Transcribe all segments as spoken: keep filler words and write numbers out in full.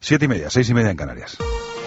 Siete y media, seis y media en Canarias.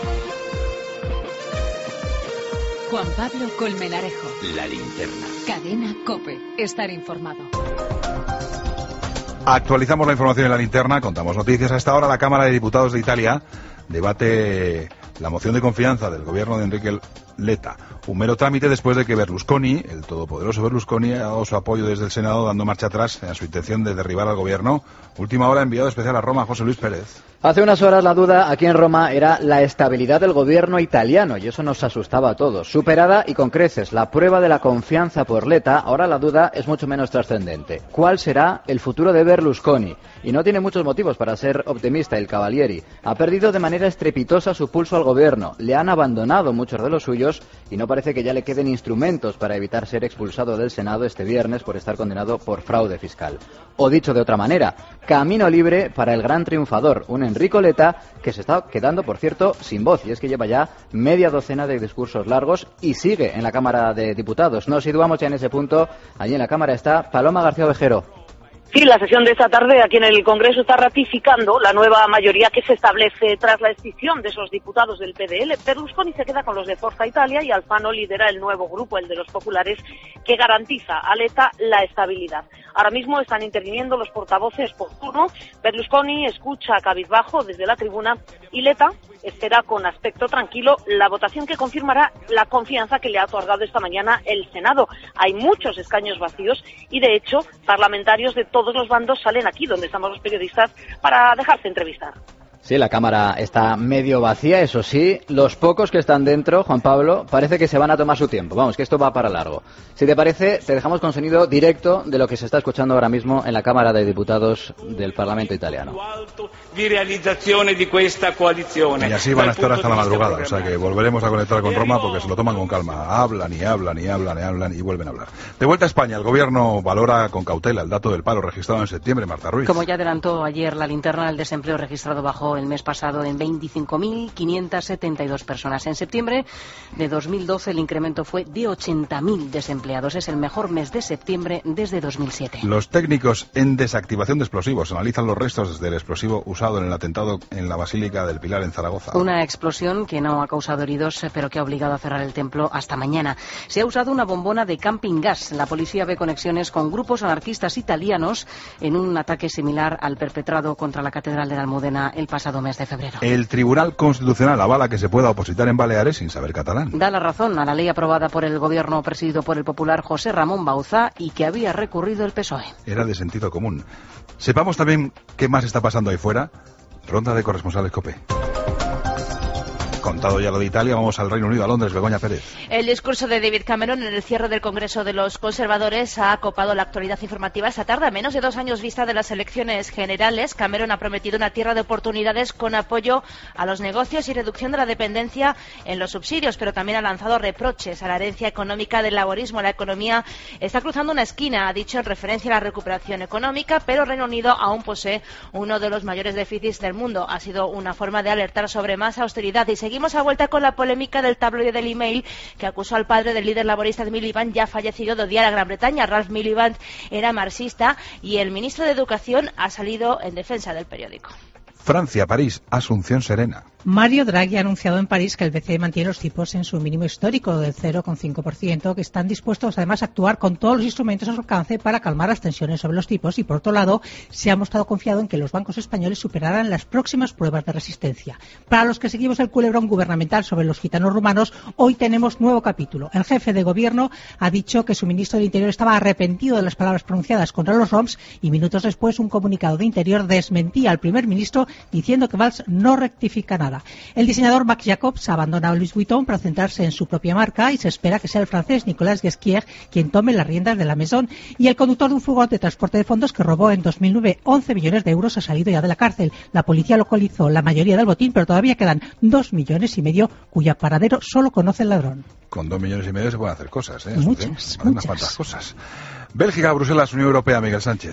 Juan Pablo Colmenarejo. La linterna. Cadena COPE. Estar informado. Actualizamos la información en la linterna, contamos noticias. Hasta ahora la Cámara de Diputados de Italia debate la moción de confianza del gobierno de Enrique Letta. Un mero trámite después de que Berlusconi, el todopoderoso Berlusconi, ha dado su apoyo desde el Senado, dando marcha atrás en su intención de derribar al gobierno. Última hora, enviado especial a Roma, José Luis Pérez. Hace unas horas la duda aquí en Roma era la estabilidad del gobierno italiano, y eso nos asustaba a todos. Superada y con creces la prueba de la confianza por Letta, ahora la duda es mucho menos trascendente. ¿Cuál será el futuro de Berlusconi? Y no tiene muchos motivos para ser optimista el Cavalieri. Ha perdido de manera estrepitosa su pulso al gobierno, le han abandonado muchos de los suyos y no parece que ya le queden instrumentos para evitar ser expulsado del Senado este viernes por estar condenado por fraude fiscal. O dicho de otra manera, camino libre para el gran triunfador, un Enrico Letta, que se está quedando, por cierto, sin voz, y es que lleva ya media docena de discursos largos y sigue en la Cámara de Diputados. Nos situamos ya en ese punto. Allí en la Cámara está Paloma García Ovejero. Sí, la sesión de esta tarde aquí en el Congreso está ratificando la nueva mayoría que se establece tras la escisión de esos diputados del P D L. Berlusconi se queda con los de Forza Italia y Alfano lidera el nuevo grupo, el de los populares, que garantiza a Letta la estabilidad. Ahora mismo están interviniendo los portavoces por turno. Berlusconi escucha cabizbajo desde la tribuna y Letta espera con aspecto tranquilo la votación que confirmará la confianza que le ha otorgado esta mañana el Senado. Hay muchos escaños vacíos y, de hecho, parlamentarios de todos los bandos salen aquí, donde estamos los periodistas, para dejarse entrevistar. Sí, la Cámara está medio vacía, eso sí. Los pocos que están dentro, Juan Pablo, parece que se van a tomar su tiempo. Vamos, que esto va para largo. Si te parece, te dejamos con sonido directo de lo que se está escuchando ahora mismo en la Cámara de Diputados del Parlamento italiano. Y así van a estar hasta la madrugada, o sea que volveremos a conectar con Roma porque se lo toman con calma. Hablan y hablan y hablan y hablan y vuelven a hablar. De vuelta a España, el Gobierno valora con cautela el dato del paro registrado en septiembre. Marta Ruiz. Como ya adelantó ayer la linterna, el desempleo registrado bajó el mes pasado en veinticinco mil quinientas setenta y dos personas. En septiembre de dos mil doce el incremento fue de ochenta mil desempleados. Es el mejor mes de septiembre desde dos mil siete. Los técnicos en desactivación de explosivos analizan los restos del explosivo usado en el atentado en la Basílica del Pilar en Zaragoza. Una explosión que no ha causado heridos, pero que ha obligado a cerrar el templo hasta mañana. Se ha usado una bombona de camping gas. La policía ve conexiones con grupos anarquistas italianos en un ataque similar al perpetrado contra la Catedral de la Almudena el pasado mes de febrero. El Tribunal Constitucional avala que se pueda opositar en Baleares sin saber catalán. Da la razón a la ley aprobada por el gobierno presidido por el popular José Ramón Bauzá y que había recurrido el P S O E. Era de sentido común. Sepamos también qué más está pasando ahí fuera. Ronda de corresponsales COPE. Contado ya lo de Italia, vamos al Reino Unido, a Londres. Begoña Pérez. El discurso de David Cameron en el cierre del Congreso de los Conservadores ha copado la actualidad informativa esta tarde. A menos de dos años vista de las elecciones generales, Cameron ha prometido una tierra de oportunidades con apoyo a los negocios y reducción de la dependencia en los subsidios, pero también ha lanzado reproches a la herencia económica del laborismo. La economía está cruzando una esquina, ha dicho, en referencia a la recuperación económica, pero Reino Unido aún posee uno de los mayores déficits del mundo. Ha sido una forma de alertar sobre más austeridad. Y seguimos a vuelta con la polémica del tabloide Daily Mail, que acusó al padre del líder laborista de Miliband, ya fallecido, de odiar a Gran Bretaña. Ralph Miliband era marxista y el ministro de Educación ha salido en defensa del periódico. Francia, París, Asunción Serena. Mario Draghi ha anunciado en París que el B C E mantiene los tipos en su mínimo histórico del cero coma cinco por ciento, que están dispuestos además a actuar con todos los instrumentos a su alcance para calmar las tensiones sobre los tipos, y por otro lado se ha mostrado confiado en que los bancos españoles superarán las próximas pruebas de resistencia. Para los que seguimos el culebrón gubernamental sobre los gitanos rumanos, hoy tenemos nuevo capítulo. El jefe de gobierno ha dicho que su ministro del Interior estaba arrepentido de las palabras pronunciadas contra los roms, y minutos después un comunicado de Interior desmentía al primer ministro diciendo que Valls no rectifica nada. El diseñador Marc Jacobs ha abandonado Louis Vuitton para centrarse en su propia marca y se espera que sea el francés Nicolas Ghesquière quien tome las riendas de la Maison. Y el conductor de un furgón de transporte de fondos que robó en dos mil nueve once millones de euros ha salido ya de la cárcel. La policía localizó la mayoría del botín, pero todavía quedan dos millones y medio cuya paradero solo conoce el ladrón. Con dos millones y medio se pueden hacer cosas, ¿eh? Muchas, muchas. muchas cosas. Bélgica, Bruselas, Unión Europea, Miguel Sánchez.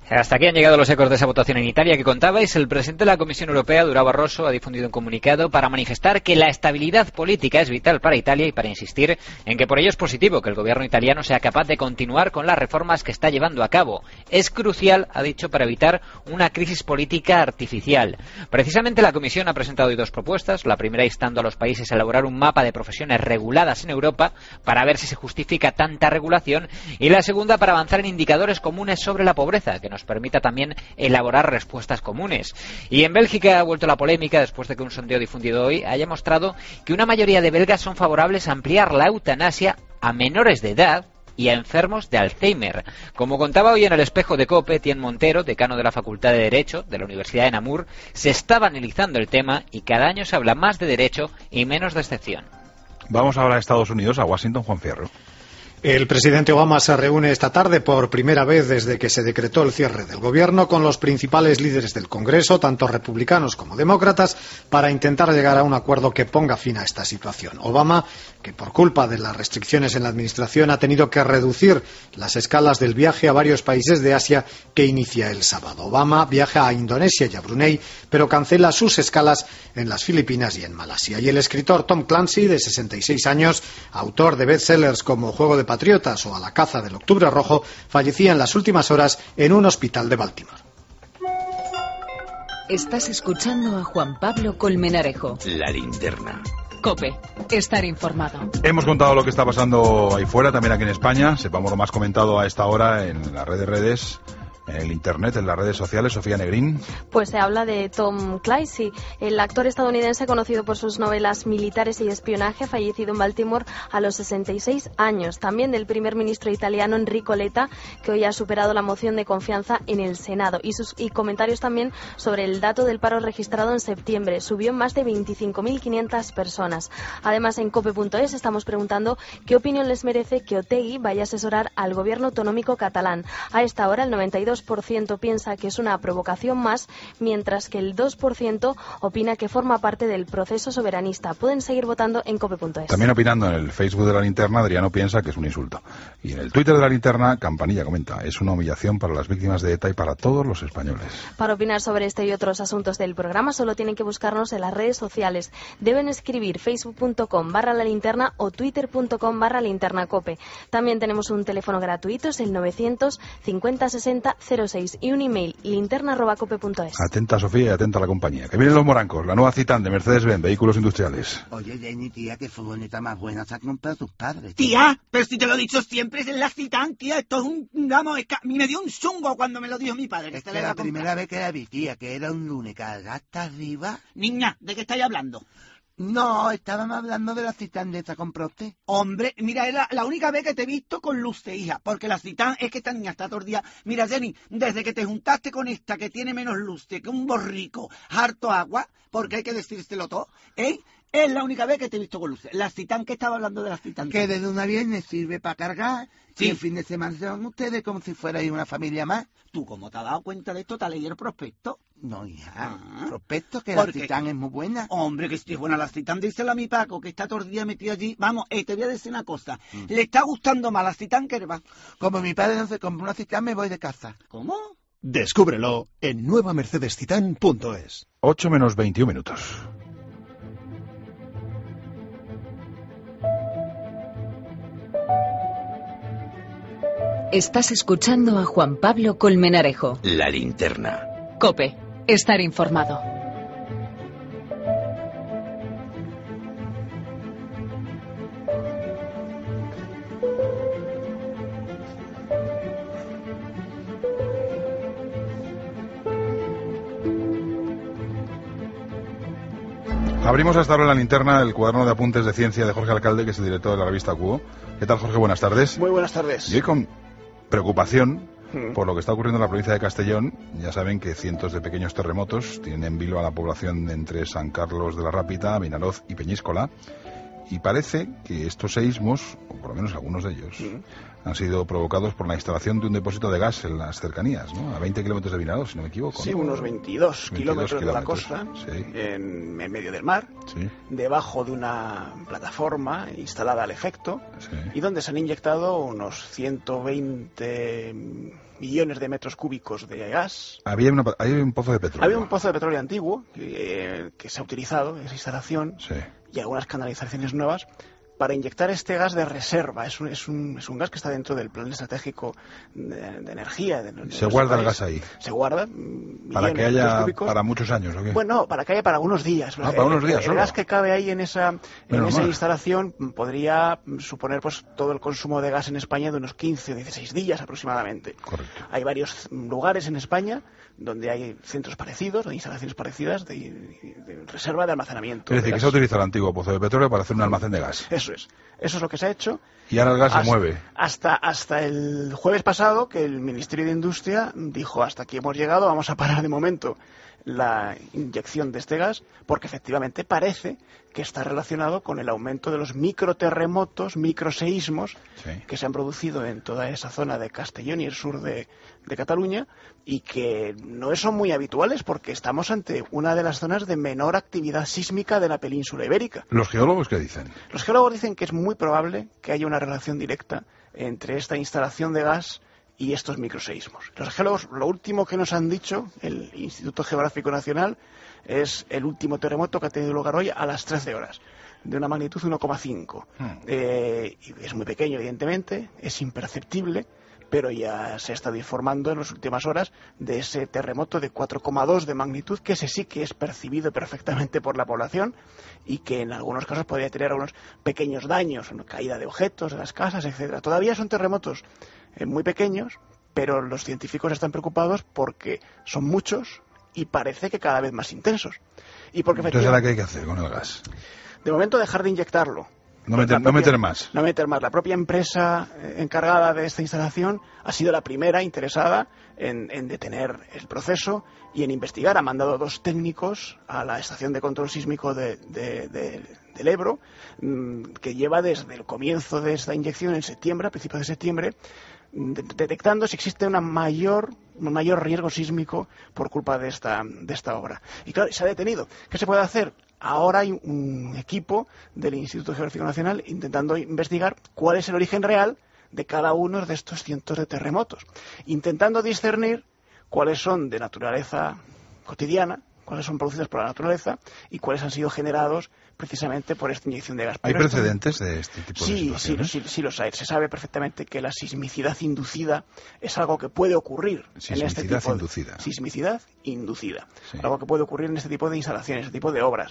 Hasta aquí han llegado los ecos de esa votación en Italia que contabais. El presidente de la Comisión Europea, Durão Barroso, ha difundido un comunicado para manifestar que la estabilidad política es vital para Italia y para insistir en que por ello es positivo que el gobierno italiano sea capaz de continuar con las reformas que está llevando a cabo. Es crucial, ha dicho, para evitar una crisis política artificial. Precisamente la Comisión ha presentado hoy dos propuestas. La primera instando a los países a elaborar un mapa de profesiones reguladas en Europa para ver si se justifica tanta regulación, y la segunda para avanzar en indicadores comunes sobre la pobreza, que nos permita también elaborar respuestas comunes. Y en Bélgica ha vuelto la polémica después de que un sondeo difundido hoy haya mostrado que una mayoría de belgas son favorables a ampliar la eutanasia a menores de edad y a enfermos de Alzheimer. Como contaba hoy en el Espejo de COPE, Tien Montero, decano de la Facultad de Derecho de la Universidad de Namur, se está banalizando el tema y cada año se habla más de derecho y menos de excepción. Vamos ahora a Estados Unidos, a Washington, Juan Fierro. El presidente Obama se reúne esta tarde por primera vez desde que se decretó el cierre del gobierno con los principales líderes del Congreso, tanto republicanos como demócratas, para intentar llegar a un acuerdo que ponga fin a esta situación. Obama, que por culpa de las restricciones en la administración ha tenido que reducir las escalas del viaje a varios países de Asia que inicia el sábado. Obama viaja a Indonesia y a Brunei, pero cancela sus escalas en las Filipinas y en Malasia. Y el escritor Tom Clancy, de sesenta y seis años, autor de bestsellers como Juego de Patriotas o A la caza del Octubre Rojo, fallecía en las últimas horas en un hospital de Baltimore. Estás escuchando a Juan Pablo Colmenarejo. La linterna. COPE. Estar informado. Hemos contado lo que está pasando ahí fuera, también aquí en España. Sepamos lo más comentado a esta hora en las redes redes. En el internet, en las redes sociales, Sofía Negrín. Pues se habla de Tom Clancy, el actor estadounidense conocido por sus novelas militares y de espionaje, fallecido en Baltimore a los sesenta y seis años. También del primer ministro italiano Enrico Letta, que hoy ha superado la moción de confianza en el Senado. Y, sus, y comentarios también sobre el dato del paro registrado en septiembre. Subió en más de veinticinco mil quinientas personas. Además, en cope punto es estamos preguntando qué opinión les merece que Otegi vaya a asesorar al gobierno autonómico catalán. A esta hora, el noventa y dos por ciento piensa que es una provocación más, mientras que el dos por ciento opina que forma parte del proceso soberanista. Pueden seguir votando en cope punto es. También opinando en el Facebook de La Linterna, Adriano piensa que es un insulto. Y en el Twitter de La Linterna, Campanilla comenta, es una humillación para las víctimas de ETA y para todos los españoles. Para opinar sobre este y otros asuntos del programa, solo tienen que buscarnos en las redes sociales. Deben escribir facebook punto com barra la linterna o twitter punto com barra linterna cope. También tenemos un teléfono gratuito, es el novecientos cincuenta sesenta cero seis, y un email, linterna arroba cope punto es. Atenta, Sofía, y atenta a la compañía. Que vienen los morancos, la nueva Citan de Mercedes-Benz, vehículos industriales. Oye, Jenny, tía, qué furgoneta más buena se han comprado tus padres. Tía, pero si te lo he dicho siempre, es la Citan, tía. Esto es un, vamos, es que a mí me dio un chungo cuando me lo dijo mi padre. Que es te que la la primera vez que la vi, tía, que era un lunes, cargaste arriba. Niña, ¿de qué estáis hablando? No, estábamos hablando de la Citan de esta compró usted. Hombre, mira, es la, la única vez que te he visto con luces, hija, porque la Citan es que esta niña está todo el día. Mira, Jenny, desde que te juntaste con esta que tiene menos luces que un borrico, harto agua, porque hay que decírselo todo, ¿eh? Es la única vez que te he visto con luces. La Citan, que estaba hablando de la Citan. Que desde una viernes sirve para cargar. Sí. Y el fin de semana se van ustedes como si fuerais una familia más. ¿Tú cómo te has dado cuenta de esto? ¿Te has leído el prospecto? No, hija. Ah. Prospecto, que Porque, la Citan es muy buena. Hombre, que sí es buena la Citan. Díselo a mi Paco, que está todo el día metido allí. Vamos, eh, te voy a decir una cosa. Mm. Le está gustando más la Citan que el va. Como mi padre no se compra una Citan, me voy de casa. ¿Cómo? Descúbrelo en nueva mercedes citan punto es. ocho menos veintiún minutos. Estás escuchando a Juan Pablo Colmenarejo. La linterna. COPE. Estar informado. Abrimos hasta ahora en La Linterna el cuaderno de apuntes de ciencia de Jorge Alcalde, que es el director de la revista Cubo. ¿Qué tal, Jorge? Buenas tardes. Muy buenas tardes. Y hoy con preocupación mm. por lo que está ocurriendo en la provincia de Castellón. Ya saben que cientos de pequeños terremotos tienen en vilo a la población entre San Carlos de la Rápita, Vinaroz y Peñíscola. Y parece que estos seísmos, o por lo menos algunos de ellos, mm. han sido provocados por la instalación de un depósito de gas en las cercanías, ¿no? A veinte kilómetros de Vinaló, si no me equivoco. Sí, ¿no? unos veintidós, kilómetros de la costa, sí. en, en medio del mar, sí. debajo de una plataforma instalada al efecto, sí. y donde se han inyectado unos ciento veinte millones de metros cúbicos de gas. Había, una, había un pozo de petróleo. Había un pozo de petróleo antiguo eh, que se ha utilizado, esa instalación, sí. y algunas canalizaciones nuevas, para inyectar este gas de reserva. Es un, es un, es un gas que está dentro del plan estratégico de, de energía. De, de se guarda país. El gas ahí. Se guarda. Para que haya para muchos años, ¿o qué? Bueno, para que haya para algunos días. Ah, para unos días el, solo. El gas que cabe ahí en esa, en esa instalación podría suponer pues todo el consumo de gas en España de unos quince o dieciséis días aproximadamente. Correcto. Hay varios lugares en España donde hay centros parecidos, de instalaciones parecidas de, de, de reserva de almacenamiento. Es decir, que se ha utilizado el antiguo pozo de petróleo para hacer un almacén de gas. Eso es. Eso es lo que se ha hecho. Y ahora el gas hasta, se mueve. Hasta, hasta el jueves pasado, que el Ministerio de Industria dijo, hasta aquí hemos llegado, vamos a parar de momento la inyección de este gas, porque efectivamente parece que está relacionado con el aumento de los microterremotos, microseísmos, sí. que se han producido en toda esa zona de Castellón y el sur de, de Cataluña, y que no son muy habituales porque estamos ante una de las zonas de menor actividad sísmica de la península ibérica. ¿Los geólogos qué dicen? Los geólogos dicen que es muy probable que haya una relación directa entre esta instalación de gas y estos microseísmos. Los geólogos, lo último que nos han dicho, el Instituto Geográfico Nacional, es el último terremoto que ha tenido lugar hoy a las trece horas, de una magnitud uno coma cinco. Hmm. Eh, es muy pequeño, evidentemente, es imperceptible, pero ya se ha estado informando en las últimas horas de ese terremoto de cuatro coma dos de magnitud, que ese sí que es percibido perfectamente por la población y que en algunos casos podría tener algunos pequeños daños, caída de objetos de las casas, etcétera. Todavía son terremotos eh, muy pequeños, pero los científicos están preocupados porque son muchos y parece que cada vez más intensos. Y porque Entonces, ¿ahora qué hay que hacer con el gas? De momento dejar de inyectarlo. No meter, propia, no meter más. No meter más. La propia empresa encargada de esta instalación ha sido la primera interesada en, en detener el proceso y en investigar. Ha mandado dos técnicos a la estación de control sísmico de, de, de, del Ebro, mmm, que lleva desde el comienzo de esta inyección en septiembre, a principios de septiembre, de, detectando si existe una mayor, un mayor riesgo sísmico por culpa de esta, de esta obra. Y claro, se ha detenido. ¿Qué se puede hacer? Ahora hay un equipo del Instituto Geográfico Nacional intentando investigar cuál es el origen real de cada uno de estos cientos de terremotos, intentando discernir cuáles son de naturaleza cotidiana, cuáles son producidos por la naturaleza y cuáles han sido generados precisamente por esta inyección de gas. ¿Hay Pero precedentes esto, de este tipo sí, de situaciones? Sí, sí, sí los hay. Se sabe perfectamente que la sismicidad inducida es algo que puede ocurrir en este tipo de... inducida. Sismicidad inducida. Sí. Algo que puede ocurrir en este tipo de instalaciones, este tipo de obras.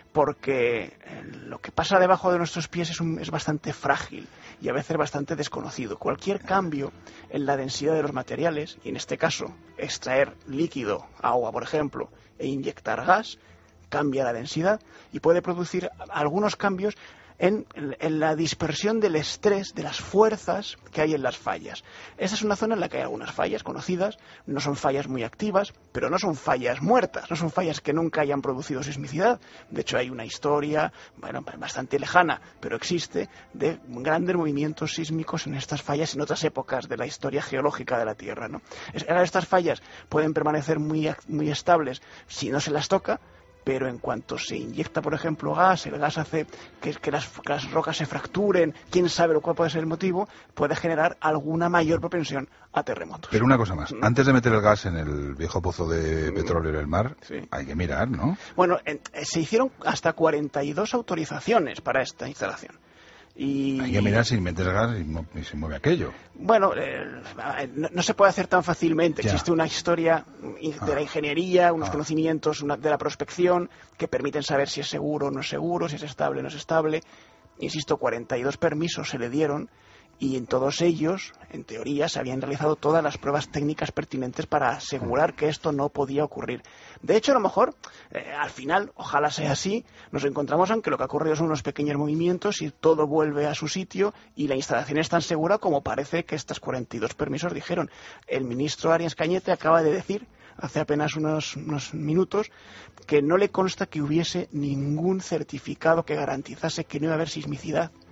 Porque lo que pasa debajo de nuestros pies es, un, es bastante frágil y a veces bastante desconocido. Cualquier cambio en la densidad de los materiales, y en este caso extraer líquido, agua por ejemplo, e inyectar gas, cambia la densidad y puede producir algunos cambios en, en la dispersión del estrés, de las fuerzas que hay en las fallas. Esta es una zona en la que hay algunas fallas conocidas, no son fallas muy activas, pero no son fallas muertas, no son fallas que nunca hayan producido sismicidad. De hecho, hay una historia, bueno, bastante lejana, pero existe, de grandes movimientos sísmicos en estas fallas en otras épocas de la historia geológica de la Tierra, ¿no? Estas fallas pueden permanecer muy, muy estables si no se las toca, pero en cuanto se inyecta, por ejemplo, gas, el gas hace que, que, las, que las rocas se fracturen, quién sabe lo cual puede ser el motivo, puede generar alguna mayor propensión a terremotos. Pero una cosa más, mm. antes de meter el gas en el viejo pozo de petróleo en el mar, sí. hay que mirar, ¿no? Bueno, en, se hicieron hasta cuarenta y dos autorizaciones para esta instalación. Y... Hay que mirar si metes gas y, y se mueve aquello. Bueno, eh, no, no se puede hacer tan fácilmente. Ya. Existe una historia de ah. la ingeniería, unos ah. conocimientos una, de la prospección que permiten saber si es seguro o no es seguro, si es estable o no es estable. Insisto, cuarenta y dos permisos se le dieron y en todos ellos, en teoría, se habían realizado todas las pruebas técnicas pertinentes para asegurar que esto no podía ocurrir. De hecho, a lo mejor, eh, al final, ojalá sea así, nos encontramos en que lo que ha ocurrido son unos pequeños movimientos y todo vuelve a su sitio y la instalación es tan segura como parece que estos cuarenta y dos permisos dijeron. El ministro Arias Cañete acaba de decir, hace apenas unos, unos minutos, que no le consta que hubiese ningún certificado que garantizase que no iba a haber sismicidad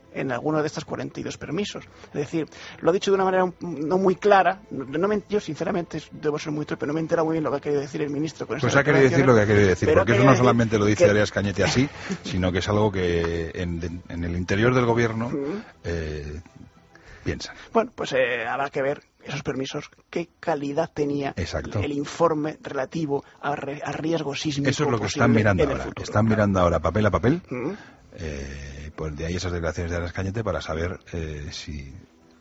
en alguno de estos cuarenta y dos permisos. Es decir, lo ha dicho de una manera no muy clara. No, no me, yo, sinceramente, debo ser muy torpe, no me he enterado muy bien lo que ha querido decir el ministro con Pues ha querido decir lo que ha querido decir, porque eso no solamente lo dice que... Arias Cañete así, sino que es algo que en, en el interior del gobierno eh, piensan. Bueno, pues eh, habrá que ver esos permisos, qué calidad tenía Exacto. el informe relativo a, re, a riesgo sísmico. Eso es lo que están mirando ahora. Futuro, están claro. mirando ahora papel a papel. ¿Mm? Eh, pues de ahí esas declaraciones de Arias Cañete para saber eh, si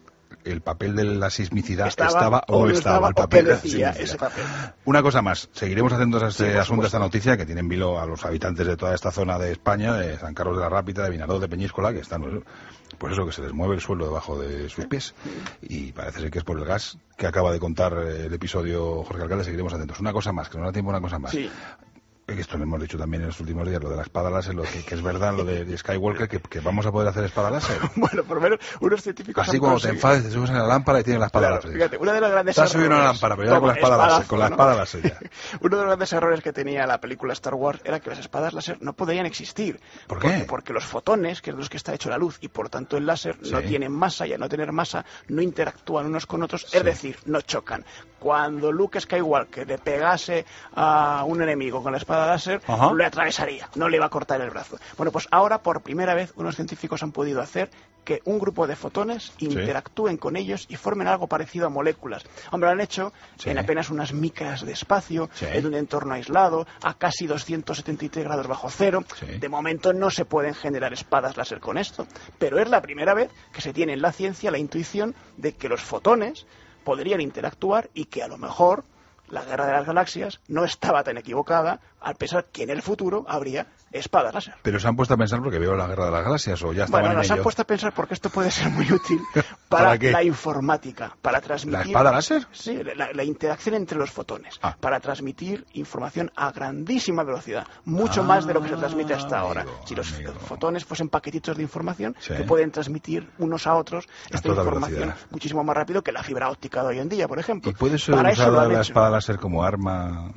el papel de la sismicidad estaba, estaba o no estaba, estaba el papel de la sismicidad. Una cosa más, seguiremos atentos a este sí, asunto, a esta noticia que tiene en vilo a los habitantes de toda esta zona de España, de San Carlos de la Rápida, de Vinaròs, de Peñíscola, que están, pues eso, que se les mueve el suelo debajo de sus pies, y parece ser que es por el gas que acaba de contar el episodio Jorge Alcalde. Seguiremos atentos. Una cosa más, que nos da tiempo, una cosa más. Sí. Esto lo hemos dicho también en los últimos días, lo de la espada láser, lo que, que es verdad, lo de, de Skywalker, que, que vamos a poder hacer espada láser. Bueno, por lo menos unos científicos. Así cuando te enfades, te subes en la lámpara y tienes la espada claro, láser. Fíjate, una de las grandes errores. Te has subido en una lámpara, pero ya con la espada espadazo, láser, con la ¿no? espada láser ya. Uno de los grandes errores que tenía la película Star Wars era que las espadas láser no podían existir. ¿Por qué? Porque, porque los fotones, que es de los que está hecho la luz, y por tanto el láser, sí. no tienen masa, y al no tener masa, no interactúan unos con otros, sí. es decir, no chocan. Cuando Luke Skywalker le pegase a un enemigo con la espada láser, Ajá. le atravesaría, no le iba a cortar el brazo. Bueno, pues ahora por primera vez unos científicos han podido hacer que un grupo de fotones interactúen sí. con ellos y formen algo parecido a moléculas. Hombre, lo han hecho sí. en apenas unas micras de espacio, sí. en un entorno aislado, a casi doscientos setenta y tres grados bajo cero. Sí. De momento no se pueden generar espadas láser con esto, pero es la primera vez que se tiene en la ciencia la intuición de que los fotones podrían interactuar y que a lo mejor la guerra de las galaxias no estaba tan equivocada, al pensar que en el futuro habría espadas láser. Pero se han puesto a pensar porque veo la guerra de las galaxias o ya estaban bueno, en nos ello. han puesto a pensar porque esto puede ser muy útil para, ¿Para la informática, para transmitir... ¿La espada láser? Sí, la, la interacción entre los fotones, ah. para transmitir información a grandísima velocidad, mucho ah, más de lo que se transmite hasta ahora. Amigo, si los amigo. fotones fuesen paquetitos de información sí. que pueden transmitir unos a otros a esta información velocidad. muchísimo más rápido que la fibra óptica de hoy en día, por ejemplo. ¿Y puede ser para usada la hecho. espada láser como arma...?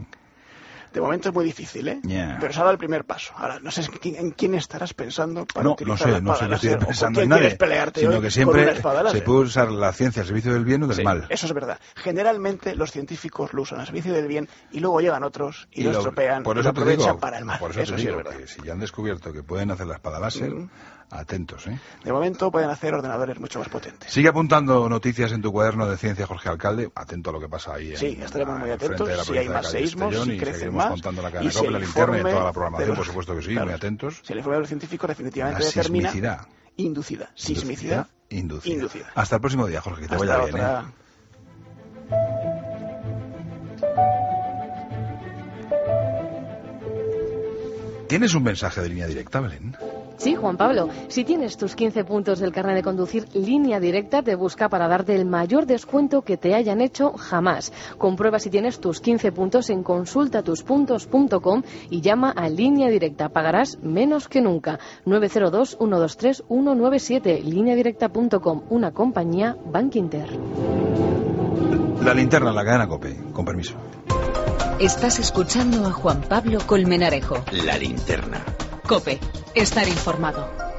De momento es muy difícil, ¿eh? Yeah. Pero se ha dado el primer paso. Ahora, no sé en quién estarás pensando para no, utilizar no sé, la espada no sé, láser, estoy pensando o en nadie, pelearte sino hoy que siempre con una espada láser. se puede usar la ciencia al servicio del bien o del sí, mal. Eso es verdad. Generalmente los científicos lo usan al servicio del bien y luego llegan otros y, y lo estropean por y eso lo aprovechan digo, para el mal. Por eso, eso te sí digo es verdad. Que si ya han descubierto que pueden hacer la espada láser, mm. atentos, ¿eh? De momento pueden hacer ordenadores mucho más potentes. Sigue apuntando noticias en tu cuaderno de ciencia, Jorge Alcalde. Atento a lo que pasa ahí. Sí, en, estaremos muy atentos. Si hay más seísmos, si crecen más. contando la cadena COPE, la linterna y toda la programación, por supuesto que sí, claro, muy atentos. Si el informe de los científicos definitivamente la determina... Sismicidad. Inducida. Sismicidad. Inducida. Inducida. Hasta el próximo día, Jorge, que te Hasta vaya otra... bien, ¿eh? ¿Tienes un mensaje de línea directa, Belén? Sí, Juan Pablo. Si tienes tus quince puntos del carnet de conducir, Línea Directa te busca para darte el mayor descuento que te hayan hecho jamás. Comprueba si tienes tus quince puntos en consulta tus puntos punto com y llama a Línea Directa. Pagarás menos que nunca. nueve cero dos, uno dos tres, uno nueve siete. línea directa punto com. Una compañía Bankinter. La linterna, la cadena COPE. Con permiso. Estás escuchando a Juan Pablo Colmenarejo. La linterna. COPE. Estar informado.